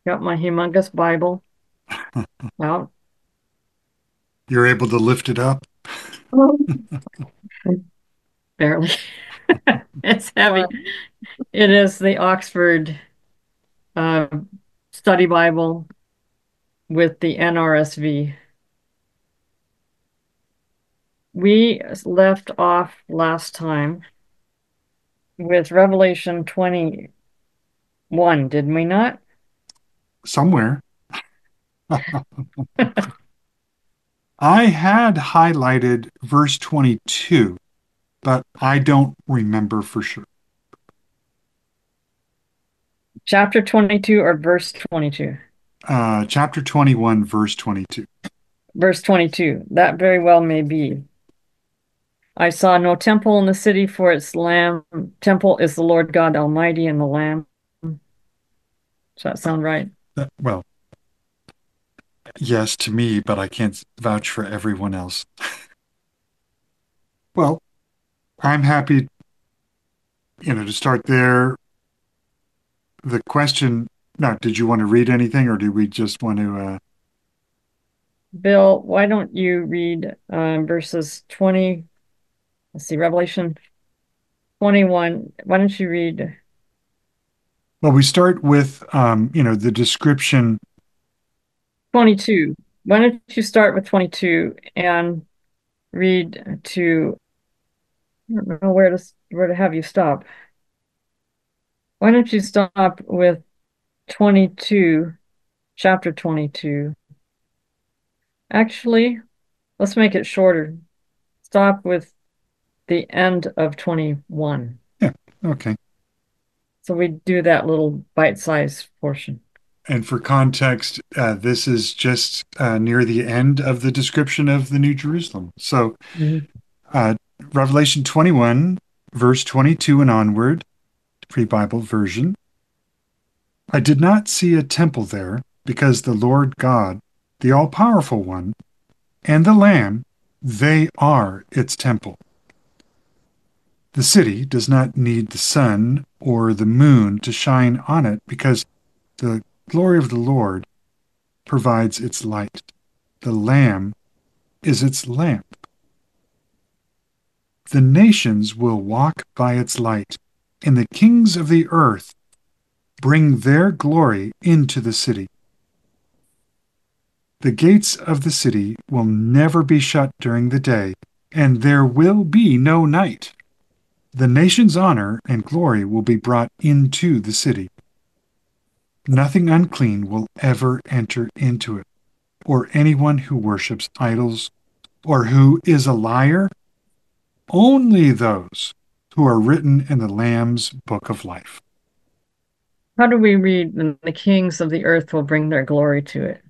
Got my humongous Bible out. You're able to lift it up? Oh. Barely. It's heavy. Or It is the Oxford uh, Study Bible with the NRSV. We left off last time with Revelation 21, did we not? Somewhere. I had highlighted verse 22, but I don't remember for sure. Chapter 22 or verse 22? Chapter 21, verse 22. Verse 22. That very well may be. I saw no temple in the city, for its Lamb temple is the Lord God Almighty and the Lamb. Does that sound right? Well, yes to me, but I can't vouch for everyone else. Well, I'm happy, to start there. The question, now, did you want to read anything or do we just want to, Bill, why don't you read verses 20, let's see, Revelation 21. Why don't you read well, we start with, the description. 22? Why don't you start with 22 and read to, I don't know where to have you stop. Why don't you stop with 22, chapter 22? Actually, let's make it shorter. Stop with the end of 21. Yeah, okay. So we do that little bite-sized portion. And for context, this is just near the end of the description of the New Jerusalem. So, Mhm. uh, Revelation 21, verse 22 and onward, Free Bible version. I did not see a temple there because the Lord God, the all powerful one, and the Lamb, they are its temple. The city does not need the sun or the moon to shine on it because the glory of the Lord provides its light. The Lamb is its lamp. The nations will walk by its light, and the kings of the earth bring their glory into the city. The gates of the city will never be shut during the day, and there will be no night. The nation's honor and glory will be brought into the city. Nothing unclean will ever enter into it, or anyone who worships idols, or who is a liar. Only those who are written in the Lamb's book of life. How do we read, "And the kings of the earth will bring their glory to it"?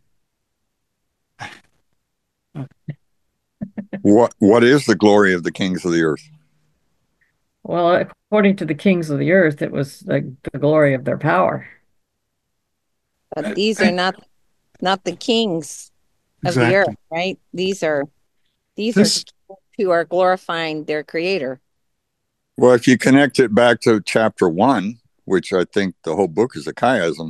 what is the glory of the kings of the earth? Well, according to the kings of the earth, it was the glory of their power. But these are not the kings of the earth, Exactly. right? These are This, the kings who are glorifying their creator. Well, if you connect it back to chapter 1, which I think the whole book is a chiasm,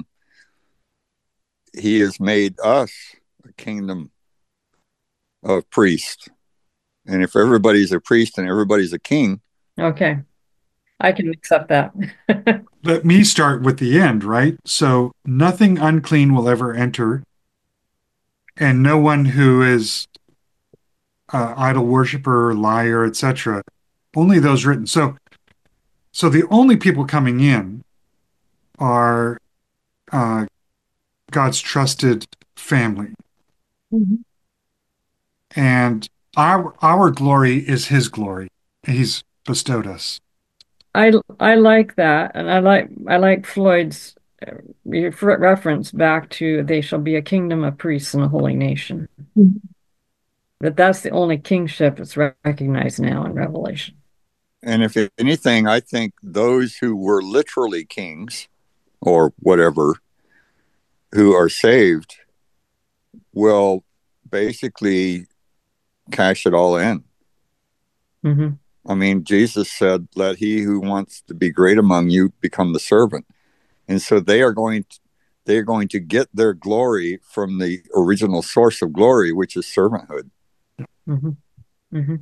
he has made us a kingdom of priests. And if everybody's a priest and everybody's a king, Okay, I can accept that. let me start with the end, right? So nothing unclean will ever enter, and no one who is idol worshiper, liar, etc. Only those written. So the only people coming in are uh, God's trusted family, Mhm. and our glory is His glory. He's bestowed us. I like that, and I like Floyd's reference back to "they shall be a kingdom of priests and a holy nation." That's the only kingship that's recognized now in Revelation. and if anything, I think those who were literally kings or whatever who are saved will basically cash it all in. Hmm. I mean, Jesus said, let he who wants to be great among you become the servant. And so they are going they're going to get their glory from the original source of glory, which is servanthood. Mm-hmm. Mm-hmm.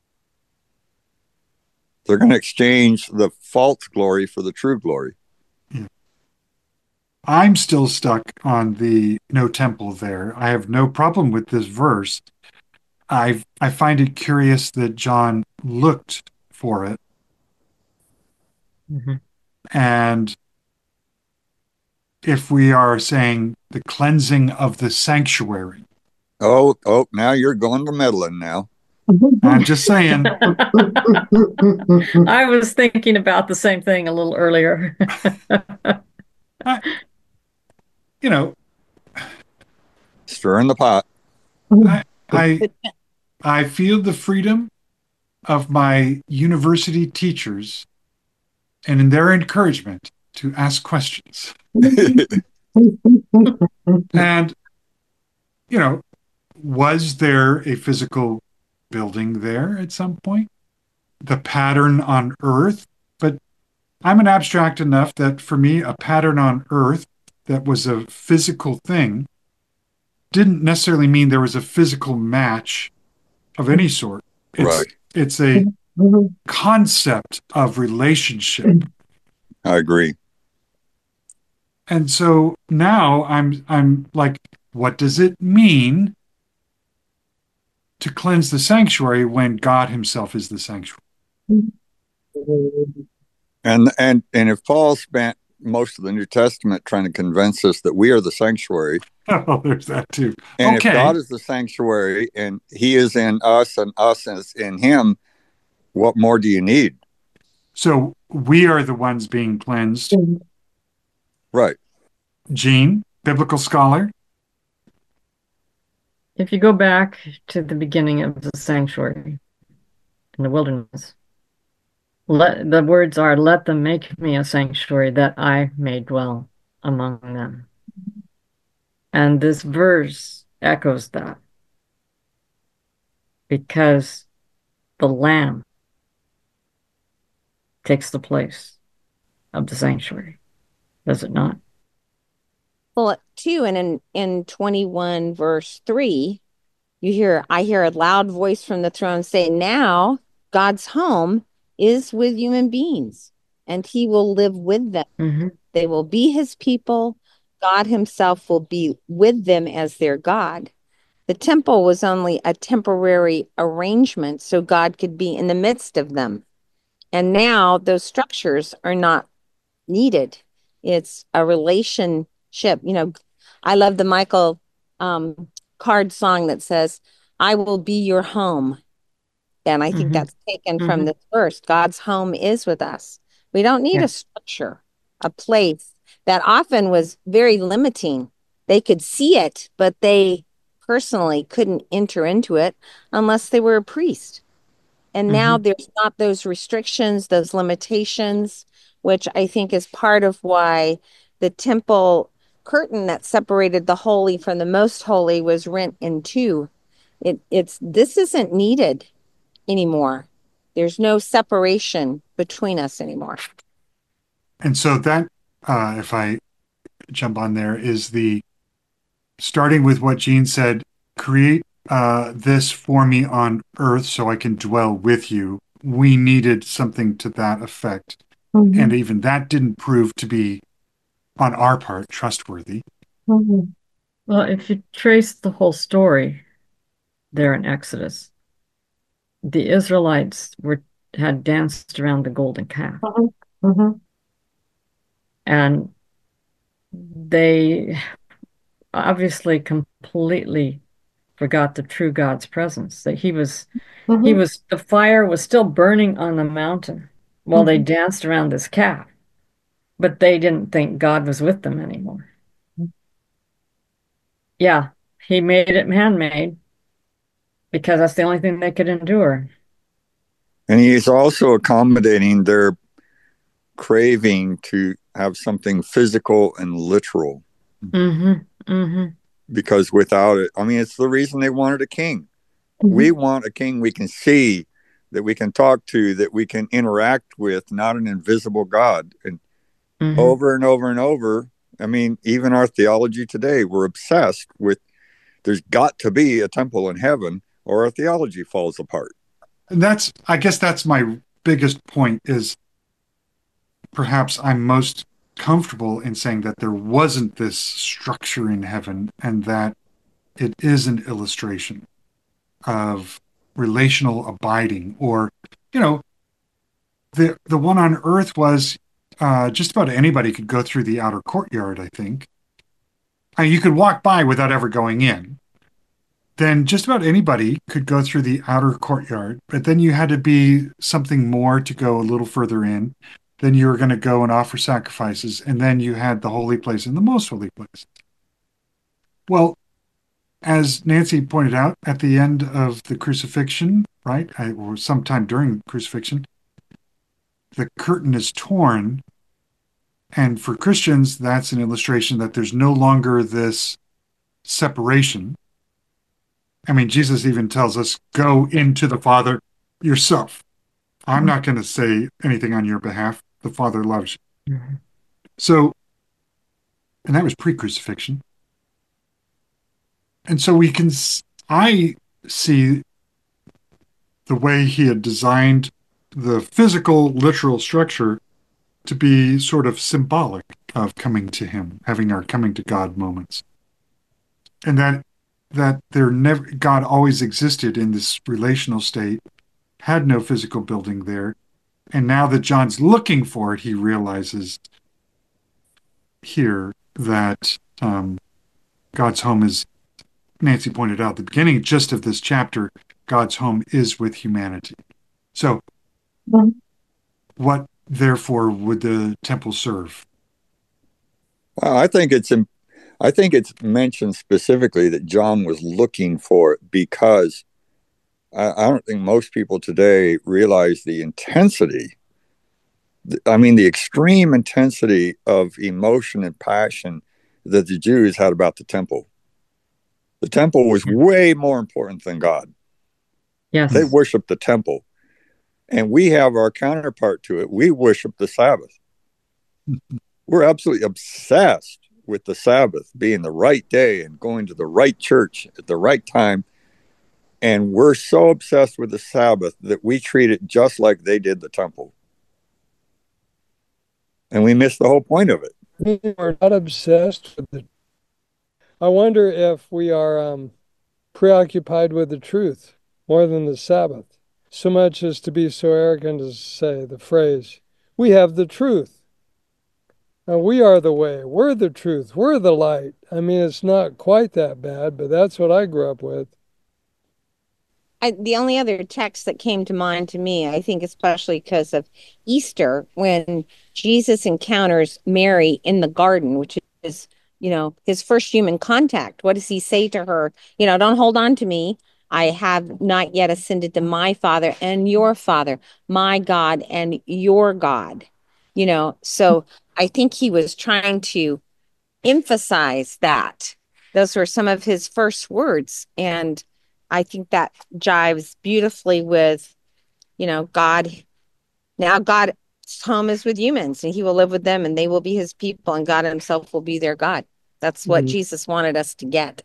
They're going to exchange the false glory for the true glory. Yeah. I'm still stuck on the no temple there. I have no problem with this verse. I find it curious that John looked for it. Mm-hmm. And if we are saying the cleansing of the sanctuary, Oh, now you're going to meddling now. I'm just saying. I was thinking about the same thing a little earlier. I, you know, Stirring the pot. I, I I feel the freedom of my university teachers and in their encouragement to ask questions. And, was there a physical building there at some point? The pattern on Earth? But I'm an abstract enough that for me, a pattern on Earth that was a physical thing didn't necessarily mean there was a physical match of any sort. Right. It's a concept of relationship. I agree. And so now I'm like, what does it mean to cleanse the sanctuary when God himself is the sanctuary? And if Paul spent most of the New Testament trying to convince us that we are the sanctuary. Oh, there's that too. And okay. If God is the sanctuary and he is in us and us is in him, what more do you need? So we are the ones being cleansed. Right. Jean, biblical scholar. If you go back to the beginning of the sanctuary in the wilderness, the words are, let them make me a sanctuary that I may dwell among them. And this verse echoes that, because the Lamb takes the place of the sanctuary, does it not? Well, too, and in 21 verse 3, I hear a loud voice from the throne say, now God's home is with human beings, and he will live with them. Mm-hmm. They will be his people. God himself will be with them as their God. The temple was only a temporary arrangement so God could be in the midst of them. And now those structures are not needed. It's a relationship. I love the Michael Card song that says, I will be your home. And I think that's taken from this verse. God's home is with us. We don't need a structure, a place that often was very limiting. They could see it, but they personally couldn't enter into it unless they were a priest. And now there's not those restrictions, those limitations, which I think is part of why the temple curtain that separated the holy from the most holy was rent in two. This isn't needed anymore. There's no separation between us anymore. And so that, if I jump on there, is starting with what Jean said, create this for me on earth so I can dwell with you. We needed something to that effect. And even that didn't prove to be, on our part, trustworthy. Well, if you trace the whole story there in Exodus, the Israelites had danced around the golden calf. And they obviously completely forgot the true God's presence, that the fire was still burning on the mountain while they danced around this calf, but they didn't think God was with them anymore. Yeah, he made it man-made because that's the only thing they could endure. And he's also accommodating their craving to have something physical and literal. Because without it, it's the reason they wanted a king. We want a king we can see, that we can talk to, that we can interact with, not an invisible God. And over and over and over, I mean, even our theology today, we're obsessed with there's got to be a temple in heaven or our theology falls apart. And I guess that's my biggest point is perhaps I'm most comfortable in saying that there wasn't this structure in heaven and that it is an illustration of relational abiding or, you know, the one on earth was just about anybody could go through the outer courtyard, I think. You could walk by without ever going in. Then just about anybody could go through the outer courtyard, but then you had to be something more to go a little further in. Then you were going to go and offer sacrifices, and then you had the holy place and the most holy place. Well, as Nancy pointed out, at the end of the crucifixion, right, or sometime during crucifixion, the curtain is torn. And for Christians, that's an illustration that there's no longer this separation. I mean, Jesus even tells us, go into the Father yourself. I'm not going to say anything on your behalf. The Father loves you. Mhm. So, and that was pre-crucifixion. And so I see the way he had designed the physical, literal structure to be sort of symbolic of coming to him, having our coming to God moments. And that there never God always existed in this relational state, had no physical building there. And now that John's looking for it, he realizes here that God's home is, Nancy pointed out at the beginning just of this chapter, God's home is with humanity. So, what therefore would the temple serve? Well, I think it's mentioned specifically that John was looking for it because I don't think most people today realize the intensity. I mean, the extreme intensity of emotion and passion that the Jews had about the temple. The temple was way more important than God. Yes. They worshiped the temple. And we have our counterpart to it. We worship the Sabbath. We're absolutely obsessed with the Sabbath being the right day and going to the right church at the right time. And we're so obsessed with the Sabbath that we treat it just like they did the temple. And we miss the whole point of it. We are not obsessed with it. I wonder if we are preoccupied with the truth more than the Sabbath, so much as to be so arrogant as to say the phrase, we have the truth. And we are the way. We're the truth. We're the light. I mean, it's not quite that bad, but that's what I grew up with. The only other text that came to mind to me, I think, especially because of Easter, when Jesus encounters Mary in the garden, which is, his first human contact. What does he say to her? Don't hold on to me. I have not yet ascended to my Father and your Father, my God and your God. So I think he was trying to emphasize that. Those were some of his first words. And I think that jives beautifully with, God. Now God's home is with humans and he will live with them and they will be his people and God himself will be their God. That's what Jesus wanted us to get.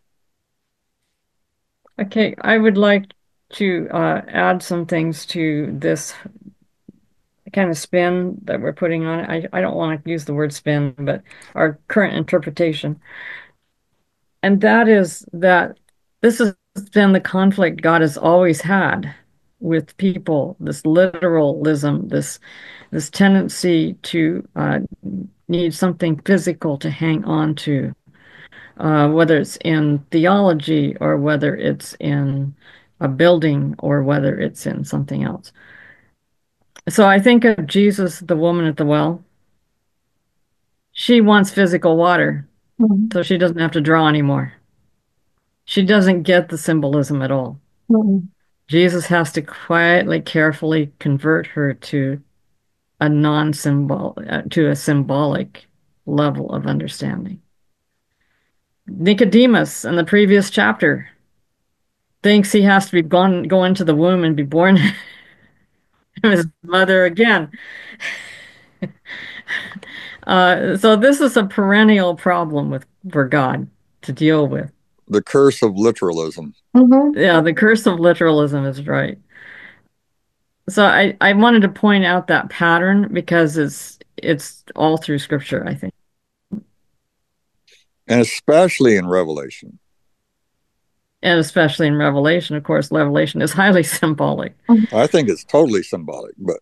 Okay, I would like to add some things to this kind of spin that we're putting on it. I don't want to use the word spin, but our current interpretation. And that is that this has been the conflict God has always had with people, this literalism, this tendency to need something physical to hang on to, whether it's in theology or whether it's in a building or whether it's in something else. So I think of Jesus, the woman at the well. She wants physical water, so she doesn't have to draw anymore. She doesn't get the symbolism at all. Jesus has to quietly, carefully convert her to a non-symbol, to a symbolic level of understanding. Nicodemus in the previous chapter thinks he has to go into the womb and be born of his mother again. So this is a perennial problem for God to deal with. The curse of literalism. Yeah, the curse of literalism is right. So I wanted to point out that pattern because it's all through scripture, I think. And especially in Revelation. And especially in Revelation, of course, Revelation is highly symbolic. I think it's totally symbolic, but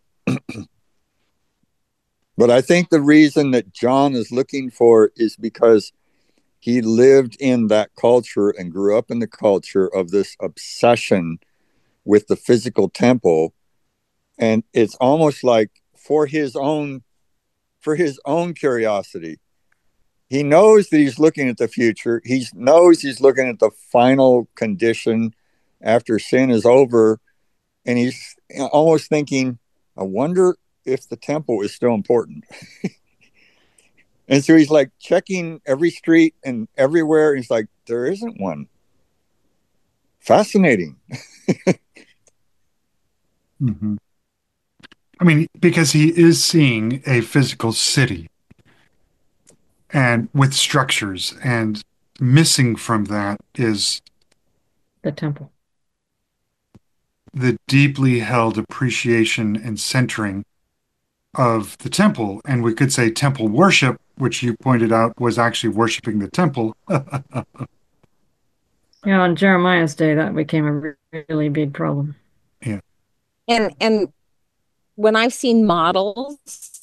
but I think the reason that John is looking for is because he lived in that culture and grew up in the culture of this obsession with the physical temple. And it's almost like for his own curiosity. He knows that he's looking at the future. He knows he's looking at the final condition after sin is over. And he's almost thinking, I wonder if the temple is still important. And so he's like checking every street and everywhere. And he's like, there isn't one. Fascinating. Mm-hmm. I mean, because he is seeing a physical city and with structures, and missing from that is The temple. the deeply held appreciation and centering of the temple. And we could say temple worship, which you pointed out was actually worshiping the temple. Yeah, on Jeremiah's day, that became a really big problem. Yeah. And when I've seen models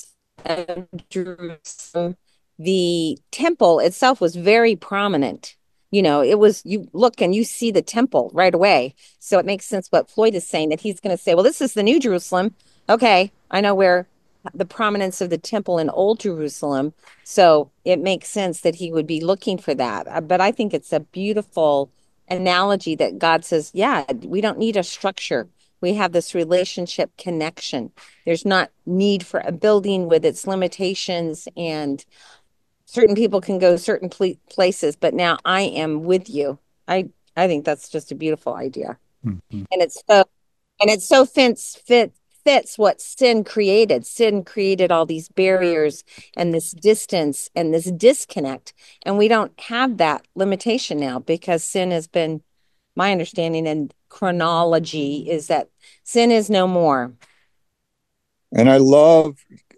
of Jerusalem, the temple itself was very prominent. It was, you look and you see the temple right away. So it makes sense what Floyd is saying, that he's going to say, well, this is the New Jerusalem. Okay, I know where the prominence of the temple in Old Jerusalem. So it makes sense that he would be looking for that. But I think it's a beautiful analogy that God says, yeah, we don't need a structure. We have this relationship connection. There's not need for a building with its limitations, and certain people can go certain places, but now I am with you. I think that's just a beautiful idea. Mm-hmm. And it so fits what sin created. Sin created all these barriers and this distance and this disconnect. And we don't have that limitation now because sin has been, my understanding and chronology is that sin is no more. And I love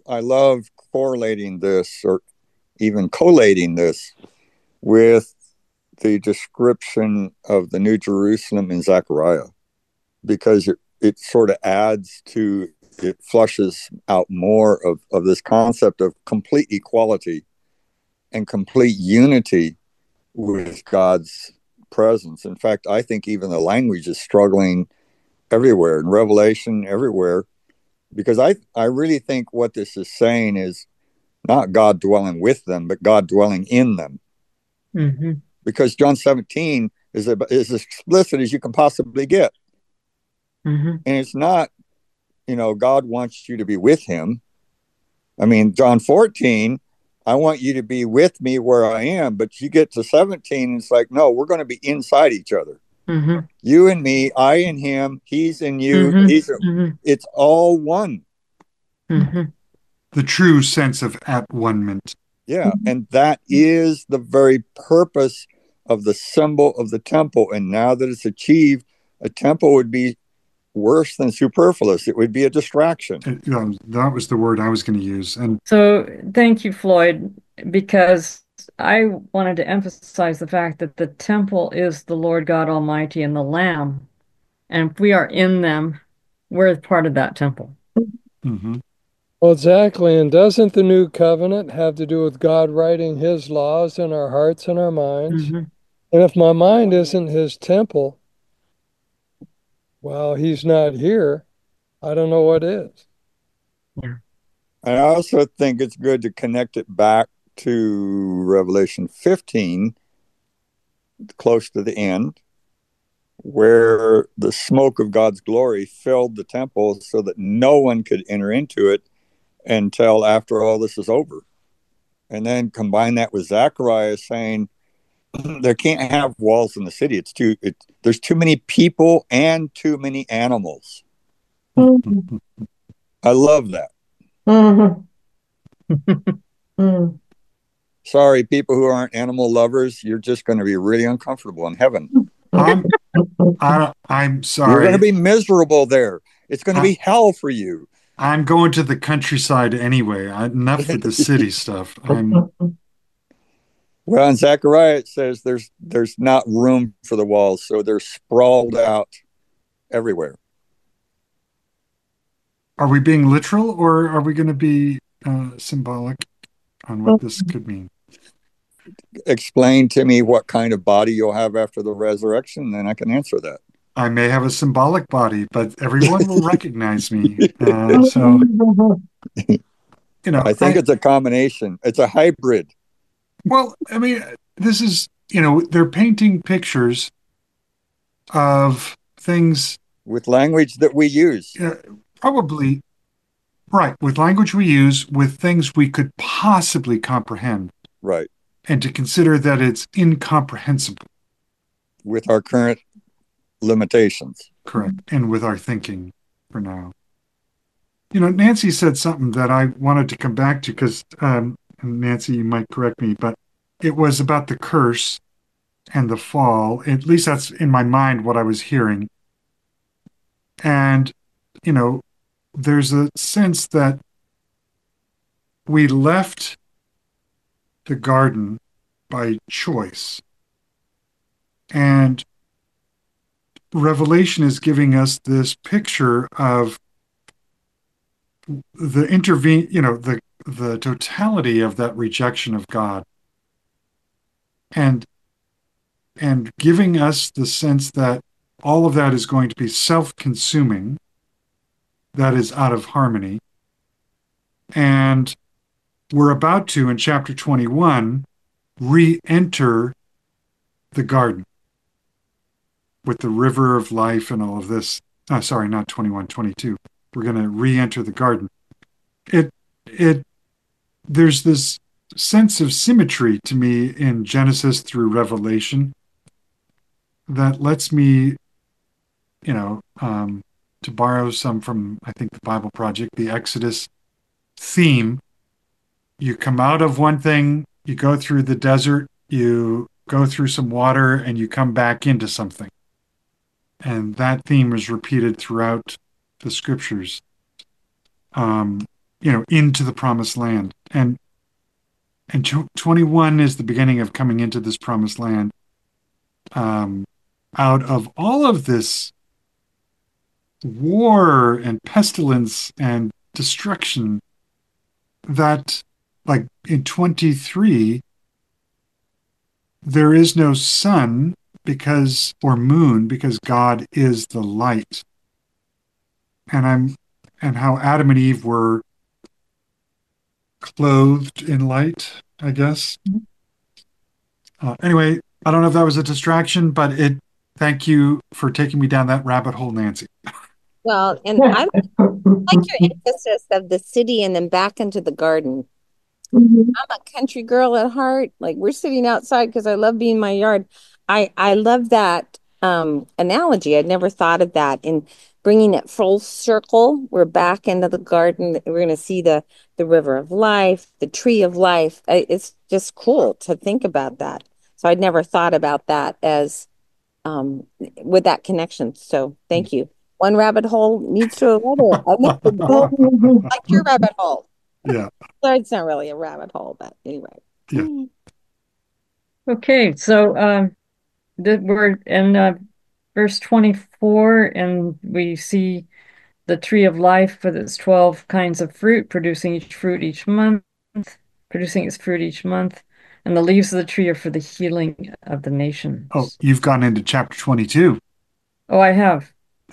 correlating this or even collating this with the description of the New Jerusalem in Zechariah, because it sort of adds to, it flushes out more of this concept of complete equality and complete unity with God's presence. In fact, I think even the language is struggling everywhere, in Revelation, everywhere, because I really think what this is saying is not God dwelling with them, but God dwelling in them. Mm-hmm. Because John 17 is as explicit as you can possibly get. Mm-hmm. And it's not, God wants you to be with him. I mean, John 14, I want you to be with me where I am. But you get to 17, it's like, no, we're going to be inside each other. Mm-hmm. You and me, I and him, he's in you. Mm-hmm. It's all one. Mm-hmm. The true sense of at-one-ment. Yeah, and that is the very purpose of the symbol of the temple. And now that it's achieved, a temple would be worse than superfluous. It would be a distraction. That was the word I was going to use. And so thank you, Floyd, because I wanted to emphasize the fact that the temple is the Lord God Almighty and the Lamb. And if we are in them, we're part of that temple. mm-hmm. Well, exactly. And doesn't the new covenant have to do with God writing his laws in our hearts and our minds? Mm-hmm. And if my mind isn't his temple, well, he's not here. I don't know what is. Yeah. And I also think it's good to connect it back to Revelation 15, close to the end, where the smoke of God's glory filled the temple so that no one could enter into it until after all this is over. And then combine that with Zechariah saying there can't have walls in the city. There's too many people and too many animals. Mm-hmm. I love that. Mm-hmm. Mm. Sorry, people who aren't animal lovers, you're just going to be really uncomfortable in heaven. I'm I'm You're going to sorry. be miserable there. It's going to I, be hell for you. I'm going to the countryside anyway. Enough with the city stuff. Well, in Zechariah it says there's not room for the walls, so they're sprawled out everywhere. Are we being literal or are we going to be symbolic on what this could mean? Explain to me what kind of body you'll have after the resurrection, then I can answer that. I may have a symbolic body, but everyone will recognize me. So, I think it's a combination. It's a hybrid. Well, I mean, this is, they're painting pictures of things with language that we use. Probably, right, with language we use, with things we could possibly comprehend. Right. And to consider that it's incomprehensible. With our current limitations. Correct. And with our thinking for now. Nancy said something that I wanted to come back to because, Nancy, you might correct me, but it was about the curse and the fall. At least that's in my mind what I was hearing. And, there's a sense that we left the garden by choice. And Revelation is giving us this picture of the totality of that rejection of God. And giving us the sense that all of that is going to be self-consuming, that is out of harmony. And we're about to, in chapter 21, re-enter the garden with the river of life and all of this. Sorry, not 21, 22. We're going to re-enter the garden. There's this sense of symmetry to me in Genesis through Revelation that lets me, to borrow some from, I think, the Bible Project, the Exodus theme. You come out of one thing, you go through the desert, you go through some water, and you come back into something. And that theme is repeated throughout the scriptures, into the promised land. And 21 is the beginning of coming into this promised land, out of all of this war and pestilence and destruction that, like in 23, there is no sun or moon because God is the light. And how Adam and Eve were clothed in light, I guess. Anyway, I don't know if that was a distraction, but thank you for taking me down that rabbit hole, Nancy. Well, and I like your emphasis of the city and then back into the garden. I'm a country girl at heart. Like we're sitting outside because I love being in my yard. I love that analogy. I'd never thought of that. In bringing it full circle, we're back into the garden. We're going to see the river of life, the tree of life. It's just cool to think about that. So I'd never thought about that as with that connection. So thank you. One rabbit hole needs to another. I like your rabbit hole. Yeah. So it's not really a rabbit hole, but anyway. Yeah. Okay, so we're in verse 24, and we see the tree of life with its 12 kinds of fruit, producing its fruit each month, and the leaves of the tree are for the healing of the nations. Oh, you've gone into chapter 22. Oh, I have.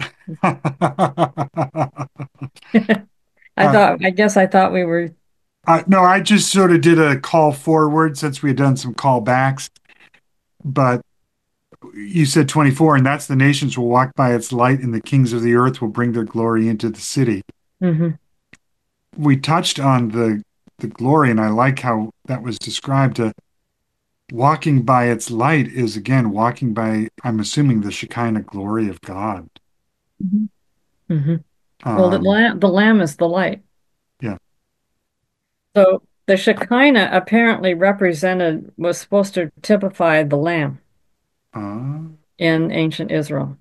I guess I thought we were. No, I just sort of did a call forward since we had done some callbacks. But you said 24, and that's the nations will walk by its light, and the kings of the earth will bring their glory into the city. Mm-hmm. We touched on the glory, and I like how that was described. Walking by its light is, again, walking by, I'm assuming, the Shekinah glory of God. Mm-hmm. Well, the lamb is the light. Yeah. So The Shekinah apparently was supposed to typify the Lamb Uh, in ancient Israel.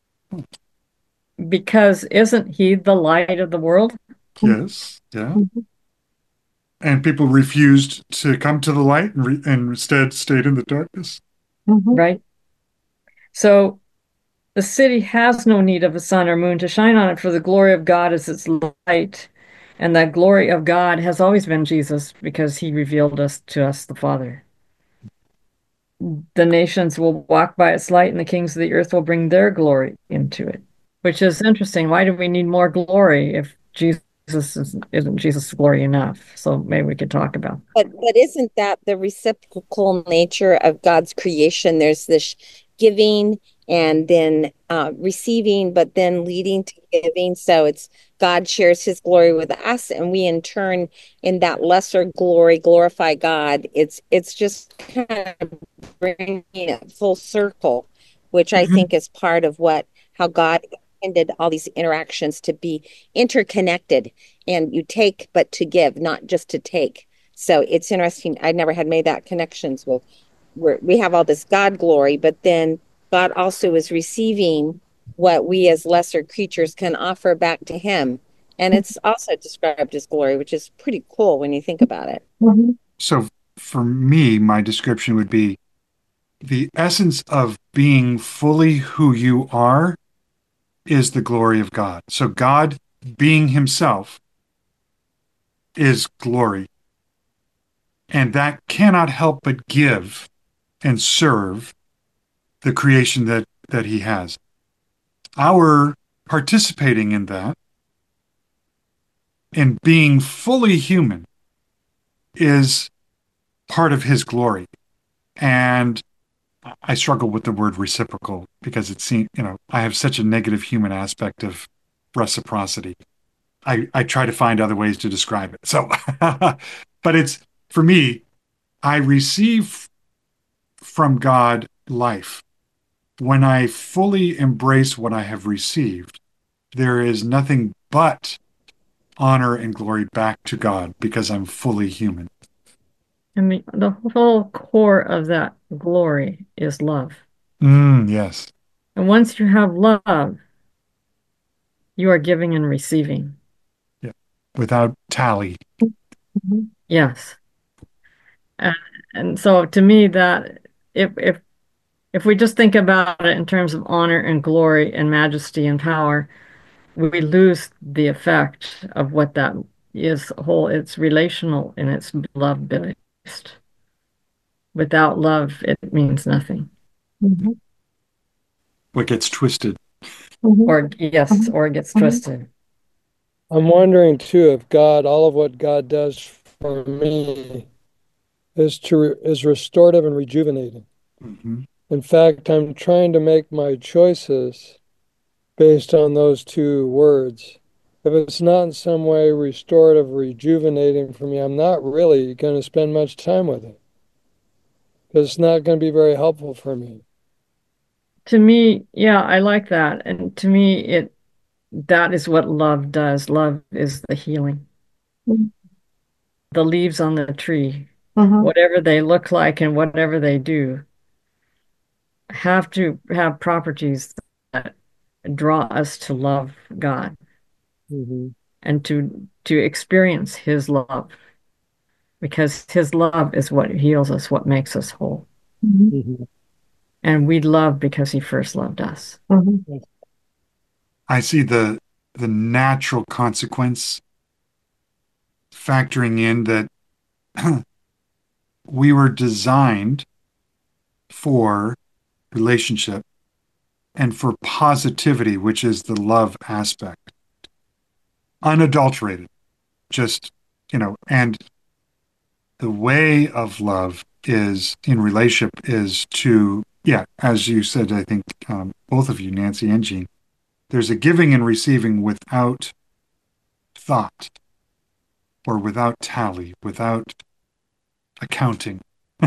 Because isn't he the light of the world? yes, yeah. And people refused to come to the light and instead stayed in the darkness. Right? So the city has no need of a sun or moon to shine on it, for the glory of God is its light. And that glory of God has always been Jesus because he revealed us to us the Father. The nations will walk by its light, and the kings of the earth will bring their glory into it, which is interesting. Why do we need more glory if isn't Jesus' glory enough? So maybe we could talk about. But isn't that the reciprocal nature of God's creation? There's this giving and then receiving, but then leading to giving. So it's God shares his glory with us, and we in turn, in that lesser glory, glorify God. It's just kind of bringing it full circle, which I think is part of how God intended all these interactions to be interconnected, and you take but to give, not just to take. So it's interesting. I never had made that connections with where we have all this God glory, but then God also is receiving what we as lesser creatures can offer back to him. And it's also described as glory, which is pretty cool when you think about it. So for me, my description would be the essence of being fully who you are is the glory of God. So God being himself is glory. And that cannot help but give and serve the creation that he has. Our participating in that and being fully human is part of his glory. And I struggle with the word reciprocal because it seems, I have such a negative human aspect of reciprocity. I try to find other ways to describe it. So, but it's for me, I receive from God life. When I fully embrace what I have received, there is nothing but honor and glory back to God because I'm fully human. I mean, the whole core of that glory is love. Yes. And once you have love, you are giving and receiving. Yeah. Without tally. Yes. And, and so to me that if we just think about it in terms of honor and glory and majesty and power, we lose the effect of what that is whole. It's relational and it's love based. Without love, it means nothing. What gets twisted. Or yes, or it gets twisted. I'm wondering too if God, all of what God does for me is restorative and rejuvenating. In fact, I'm trying to make my choices based on those two words. If it's not in some way restorative, rejuvenating for me, I'm not really going to spend much time with it because it's not going to be very helpful for me. To me, yeah, I like that. And to me, that is what love does. Love is the healing. The leaves on the tree, whatever they look like and whatever they do, have to have properties that draw us to love God and to experience his love. Because his love is what heals us, what makes us whole. And we love because he first loved us. I see the natural consequence factoring in that we were designed for relationship and for positivity, which is the love aspect. Unadulterated, just, and the way of love is in relationship is to, yeah, as you said, I think both of you, Nancy and Jean, there's a giving and receiving without thought or without tally, without accounting.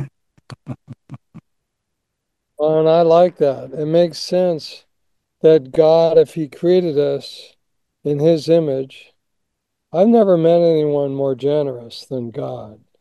Well, and I like that. It makes sense that God, if he created us in his image, I've never met anyone more generous than God.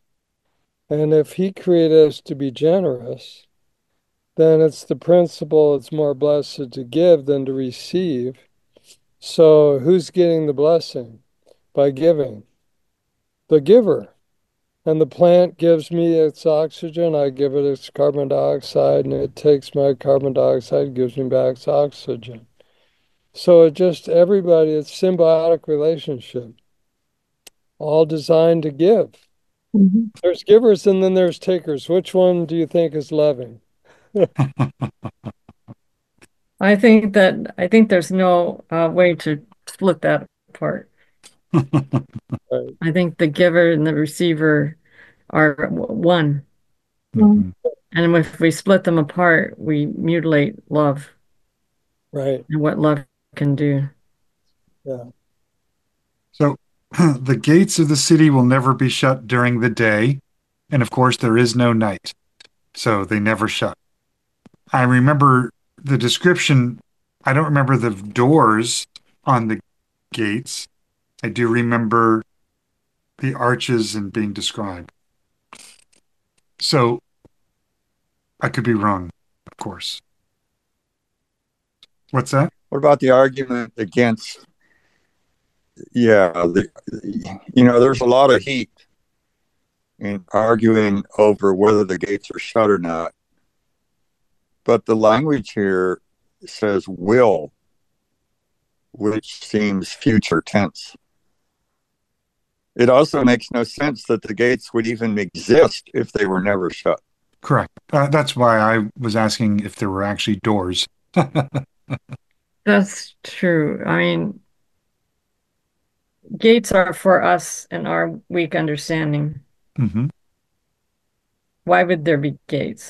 And if he created us to be generous, then it's the principle it's more blessed to give than to receive. So who's getting the blessing by giving? The giver. And the plant gives me its oxygen, I give it its carbon dioxide, and it takes my carbon dioxide, gives me back its oxygen. So it just everybody, it's symbiotic relationship, all designed to give. Mhm. There's givers and then there's takers. Which one do you think is loving? I think there's no way to split that apart. Right. I think the giver and the receiver are one. Mhm. And if we split them apart, we mutilate love Right. and what love can do. Yeah. So the gates of the city will never be shut during the day. And of course, there is no night. So they never shut. I remember the description. I don't remember the doors on the gates. I do remember the arches and being described. So I could be wrong, of course. What's that? What about the argument against? Yeah, there's a lot of heat in arguing over whether the gates are shut or not. But the language here says will, which seems future tense. It also makes no sense that the gates would even exist if they were never shut. Correct. That's why I was asking if there were actually doors. That's true. I mean, gates are for us and our weak understanding. Hmm. Why would there be gates?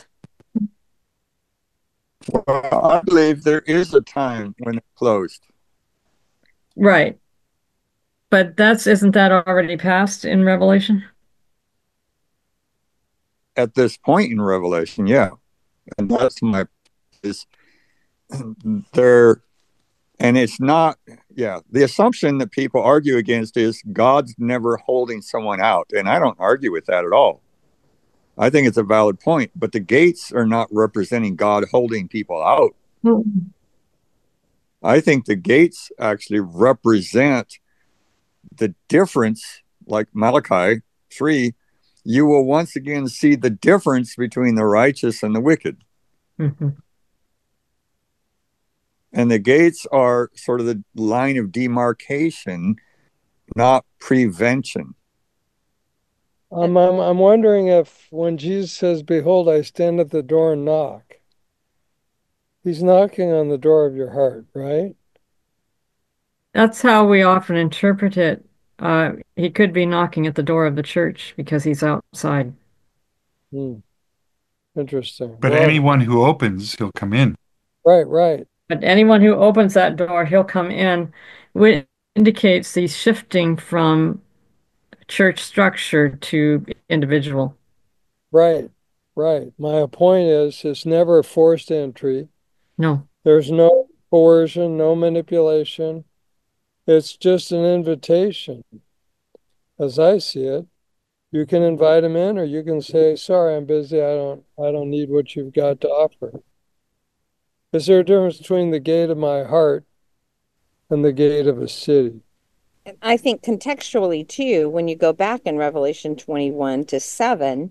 Well, I believe there is a time when it's closed. Right. But isn't that already passed in Revelation? At this point in Revelation, yeah. And that's my is there and it's not, yeah, the assumption that people argue against is God's never holding someone out. And I don't argue with that at all. I think it's a valid point, but the gates are not representing God holding people out. Hmm. I think the gates actually represent the difference, like Malachi 3, you will once again see the difference between the righteous and the wicked. Mhm. And the gates are sort of the line of demarcation, not prevention. I'm wondering if when Jesus says, "Behold, I stand at the door and knock," he's knocking on the door of your heart, right? That's how we often interpret it. He could be knocking at the door of the church because he's outside. Hmm. Interesting. But Well, anyone who opens, he'll come in. right, right, But anyone who opens that door, he'll come in, which indicates he's shifting from church structure to individual. right, right. My point is, it's never a forced entry. No. There's no coercion, no manipulation. It's just an invitation, as I see it. You can invite him in, or you can say, "Sorry, I'm busy. I don't need what you've got to offer." Is there a difference between the gate of my heart and the gate of a city? And I think contextually too, when you go back in Revelation 21 to 7,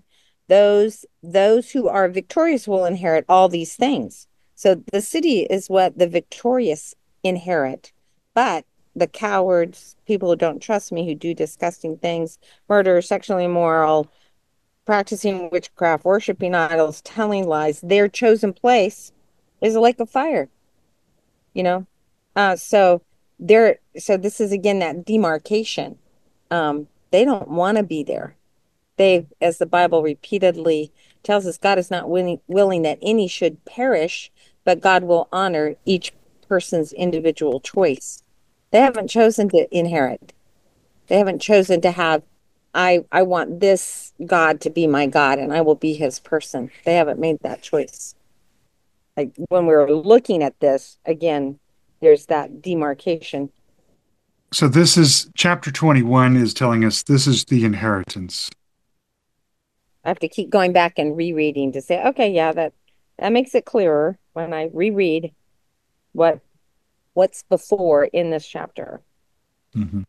those who are victorious will inherit all these things. So the city is what the victorious inherit. But the cowards, people who don't trust me, who do disgusting things, murder, sexually immoral, practicing witchcraft, worshiping idols, telling lies, their chosen place is a lake of fire, you know? So so this is again that demarcation. They don't want to be there. As the Bible repeatedly tells us, God is not willing that any should perish, but God will honor each person's individual choice. They haven't chosen to inherit. They haven't chosen to have, I want this God to be my God and I will be his person. They haven't made that choice. Like when we're looking at this, again, there's that demarcation. So this is chapter 21 is telling us this is the inheritance. I have to keep going back and rereading to say, okay, yeah, that makes it clearer when I reread what's before in this chapter. Mm-hmm.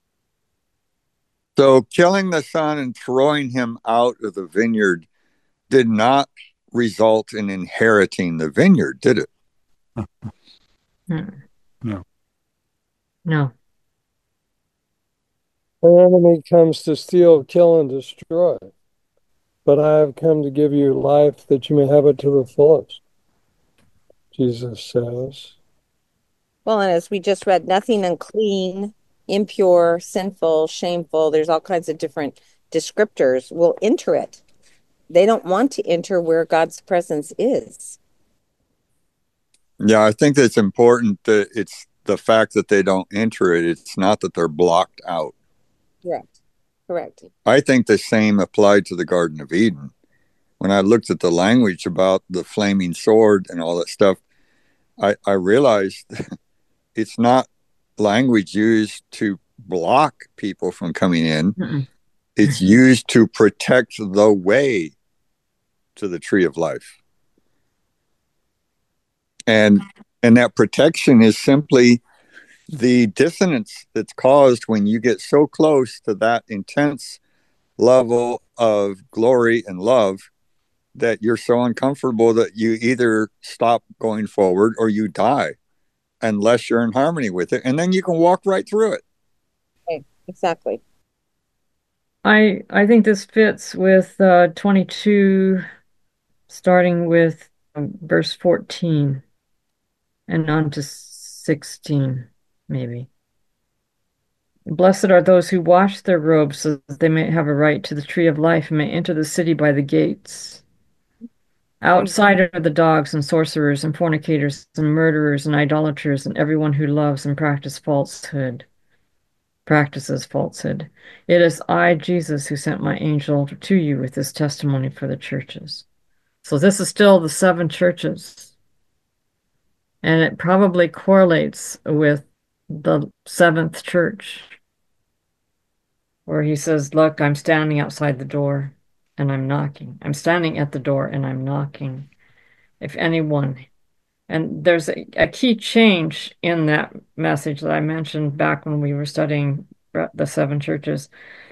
So killing the son and throwing him out of the vineyard did not result in inheriting the vineyard, did it? No. No. The enemy comes to steal, kill, and destroy. But I have come to give you life that you may have it to the fullest, Jesus says. Well, and as we just read, nothing unclean, impure, sinful, shameful, there's all kinds of different descriptors will enter it. They don't want to enter where God's presence is. Yeah, I think that's important that it's the fact that they don't enter it. It's not that they're blocked out. Correct. I think the same applied to the Garden of Eden. When I looked at the language about the flaming sword and all that stuff, I realized it's not language used to block people from coming in. Mm-mm. It's used to protect the way to the tree of life. And that protection is simply the dissonance that's caused when you get so close to that intense level of glory and love that you're so uncomfortable that you either stop going forward or you die unless you're in harmony with it. And then you can walk right through it. Okay, exactly. I think this fits with 22, starting with verse 14 and on to 16, maybe. Blessed are those who wash their robes so that they may have a right to the tree of life and may enter the city by the gates. Outside are the dogs and sorcerers and fornicators and murderers and idolaters and everyone who loves and practices falsehood. It is I, Jesus, who sent my angel to you with this testimony for the churches. So this is still the 7 churches. And it probably correlates with the 7th church, where he says, look, I'm standing outside the door and I'm knocking. I'm standing at the door and I'm knocking. If anyone, and there's a key change in that message that I mentioned back when we were studying the 7 churches,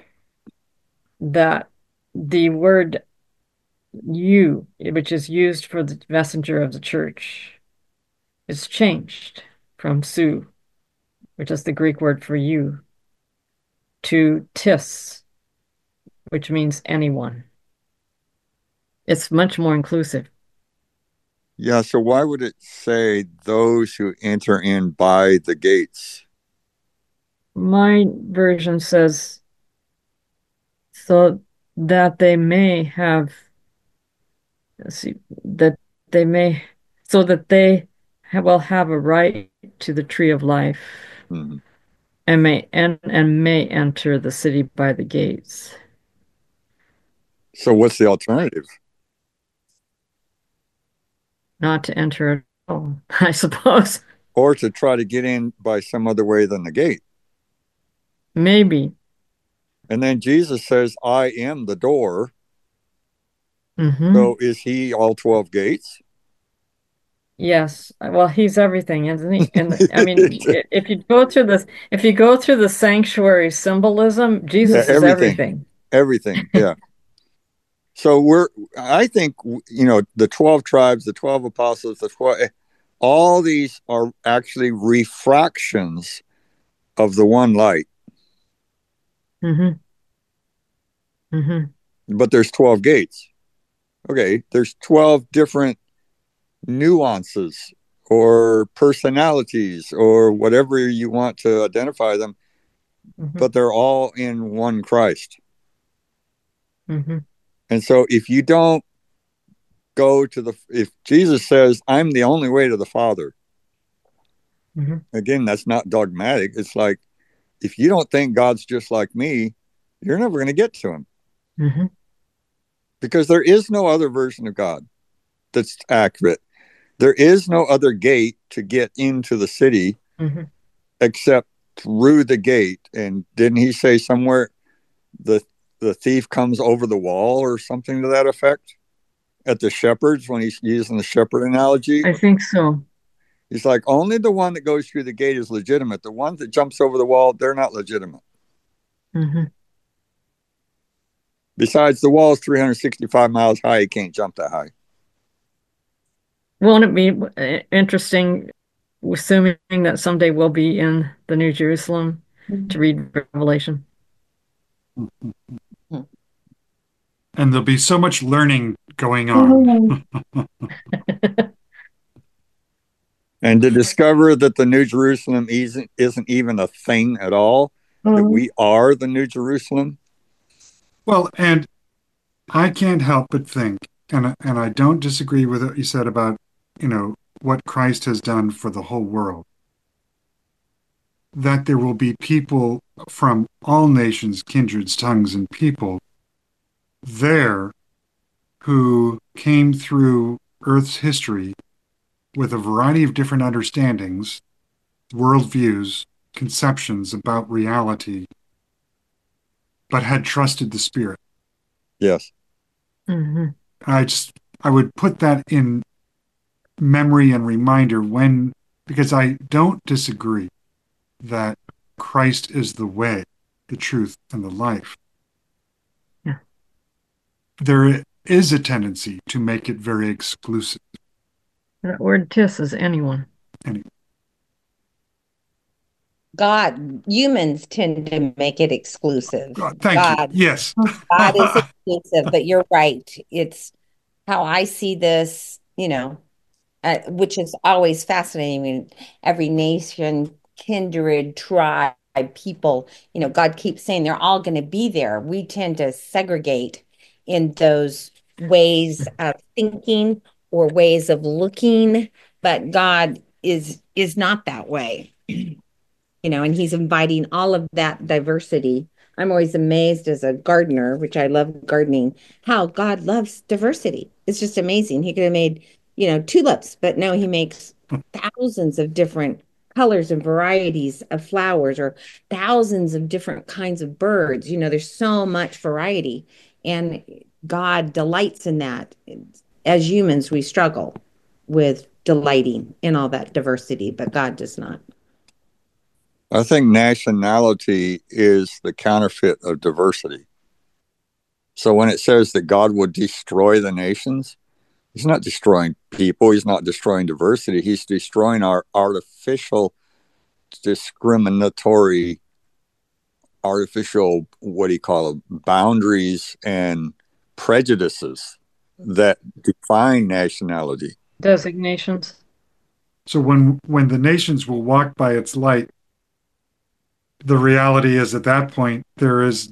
that the word you, which is used for the messenger of the church, is changed from su, which is the Greek word for you, to tis, which means anyone. It's much more inclusive. Yeah, so why would it say those who enter in by the gates? My version says so that they may have, let's see, that they may, so that they will have a right to the tree of life. Mm-hmm. And may enter the city by the gates. So what's the alternative? Not to enter at all, I suppose. Or to try to get in by some other way than the gate. Maybe. And then Jesus says, I am the door. Mm-hmm. So is he all 12 gates? Yes. Well, he's everything, isn't he? And I mean, if you go through the sanctuary symbolism, Jesus is everything. Everything, yeah. So I think, the 12 tribes, the 12 apostles, all these are actually refractions of the one light. Mm-hmm. Mm-hmm. But there's 12 gates. Okay, there's 12 different nuances or personalities or whatever you want to identify them, mm-hmm. but they're all in one Christ. Mm-hmm. And so if you don't go if Jesus says, I'm the only way to the Father, mm-hmm. Again, that's not dogmatic. It's like, if you don't think God's just like me, you're never going to get to him. Mm-hmm. Because there is no other version of God that's accurate. There is no other gate to get into the city mm-hmm. except through the gate. And didn't he say somewhere the the thief comes over the wall or something to that effect at the shepherds when he's using the shepherd analogy. I think so. He's like, only the one that goes through the gate is legitimate. The one that jumps over the wall, they're not legitimate. Mm-hmm. Besides, the wall is 365 miles high. You can't jump that high. Won't it be interesting, assuming that someday we'll be in the New Jerusalem, to read Revelation? And there'll be so much learning going on. And to discover that the New Jerusalem isn't even a thing at all, that we are the New Jerusalem. Well, and I can't help but think, and I don't disagree with what you said about, what Christ has done for the whole world, that there will be people from all nations, kindreds, tongues, and people there who came through Earth's history with a variety of different understandings, worldviews, conceptions about reality, but had trusted the Spirit. Yes. Mm-hmm. I would put that in memory and reminder because I don't disagree that Christ is the way, the truth, and the life. Yeah. There is a tendency to make it very exclusive. That word "tis" is anyone. Anyway. Humans tend to make it exclusive. Thank you. Yes. God is exclusive, but you're right. It's how I see this, which is always fascinating. I mean, every nation, kindred, tribe, people, God keeps saying they're all going to be there. We tend to segregate in those ways of thinking or ways of looking, but God is not that way. And he's inviting all of that diversity. I'm always amazed as a gardener, which I love gardening, how God loves diversity. It's just amazing. He could have made, tulips, but no, he makes thousands of different colors and varieties of flowers, or thousands of different kinds of birds. There's so much variety, and God delights in that. As humans, we struggle with delighting in all that diversity, but God does not. I think nationality is the counterfeit of diversity. So when it says that God would destroy the nations, he's not destroying people. He's not destroying diversity. He's destroying our artificial, discriminatory, what do you call it, boundaries and prejudices that define nationality. Designations. So when the nations will walk by its light, the reality is at that point, there's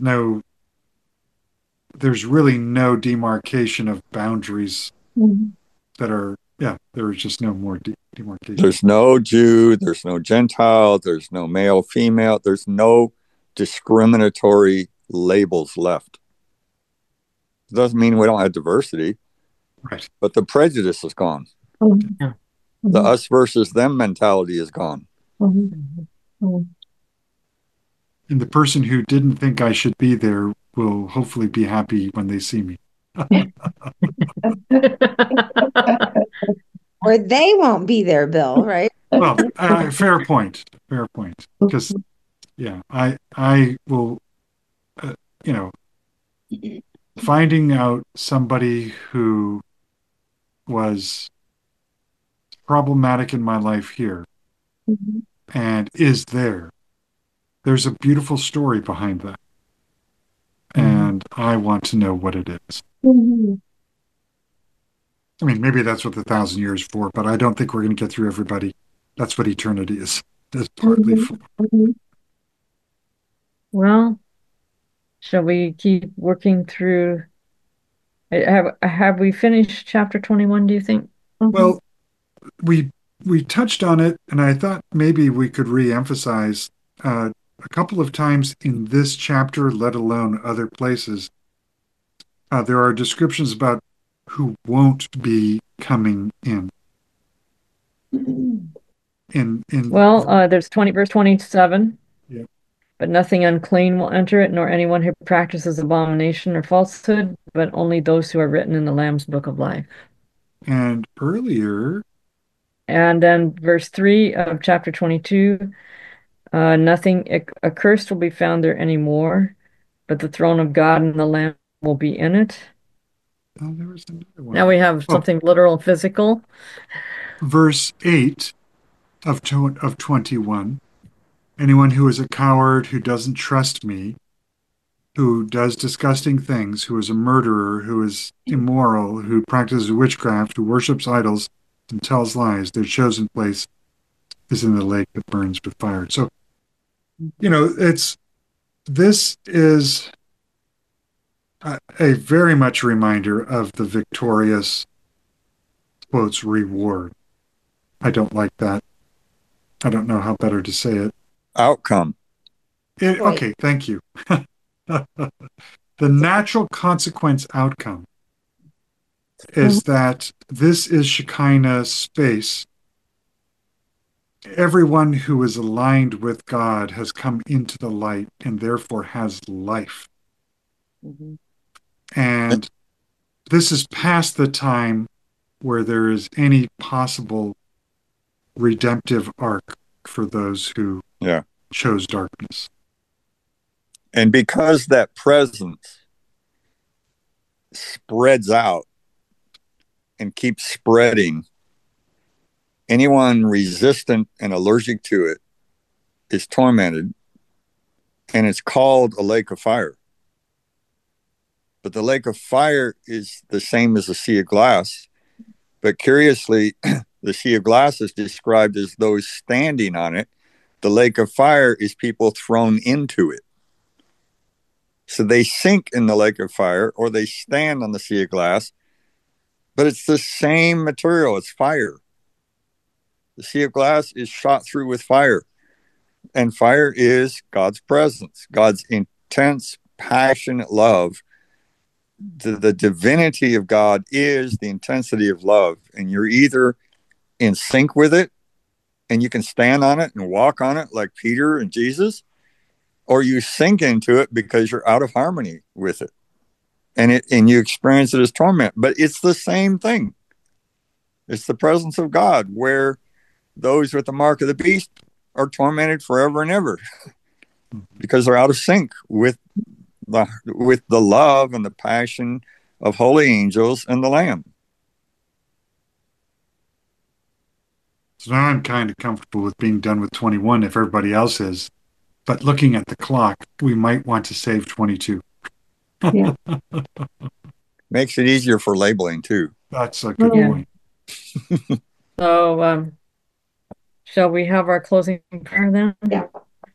really no demarcation of boundaries there is just no more demarcation. There's no Jew, there's no Gentile, there's no male, female, there's no discriminatory labels left. It doesn't mean we don't have diversity, right? But the prejudice is gone. Yeah. The us versus them mentality is gone. And the person who didn't think I should be there will hopefully be happy when they see me. Or they won't be there, Bill, right? Well, fair point. Because, I will, finding out somebody who was problematic in my life here and is there's a beautiful story behind that. And I want to know what it is. I mean, maybe that's what the 1,000 years for, but I don't think we're going to get through everybody. That's what eternity is partly for. Well, shall we keep working through? Have we finished chapter 21, do you think? Well, we touched on it, and I thought maybe we could re-emphasize a couple of times in this chapter, let alone other places. There are descriptions about who won't be coming in. Well, there's verse 27. Yeah. but nothing unclean will enter it, nor anyone who practices abomination or falsehood, but only those who are written in the Lamb's book of life. And earlier, And then verse 3 of chapter 22, nothing accursed will be found there anymore, but the throne of God and the Lamb will be in it. oh, there was another one. Now we have something literal and physical. Verse 8 of 21. Anyone who is a coward, who doesn't trust me, who does disgusting things, who is a murderer, who is immoral, who practices witchcraft, who worships idols and tells lies, their chosen place is in the lake that burns with fire. So, this is a very much reminder of the victorious, quotes, reward. I don't like that. I don't know how better to say it. Outcome. Right. Okay, thank you. The natural consequence outcome is that this is Shekinah space. Everyone who is aligned with God has come into the light and therefore has life. Mhm. And this is past the time where there is any possible redemptive arc for those who Yeah. chose darkness. And because that presence spreads out and keeps spreading, anyone resistant and allergic to it is tormented, and it's called a lake of fire. But the lake of fire is the same as a sea of glass. But curiously, the sea of glass is described as those standing on it. The lake of fire is people thrown into it. So they sink in the lake of fire or they stand on the sea of glass, but it's the same material. It's fire. The sea of glass is shot through with fire, and fire is God's presence, God's intense, passionate love. The divinity of God is the intensity of love, and you're either in sync with it and you can stand on it and walk on it like Peter and Jesus, or you sink into it because you're out of harmony with it, and you experience it as torment. But it's the same thing. It's the presence of God, where those with the mark of the beast are tormented forever and ever because they're out of sync with the love and the passion of holy angels and the Lamb. So now I'm kind of comfortable with being done with 21 if everybody else is. But looking at the clock, we might want to save 22. Yeah. Makes it easier for labeling too. That's a good Yeah. point. So, shall we have our closing prayer then? Yeah.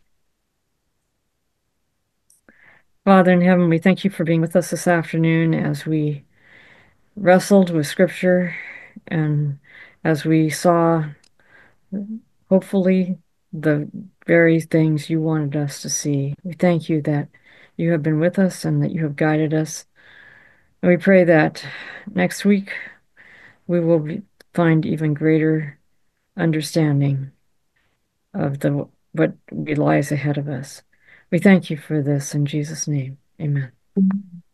Father in heaven, we thank you for being with us this afternoon as we wrestled with Scripture and as we saw, hopefully, the very things you wanted us to see. We thank you that you have been with us and that you have guided us. And we pray that next week we will find even greater understanding of what lies ahead of us. We thank you for this in Jesus' name. Amen.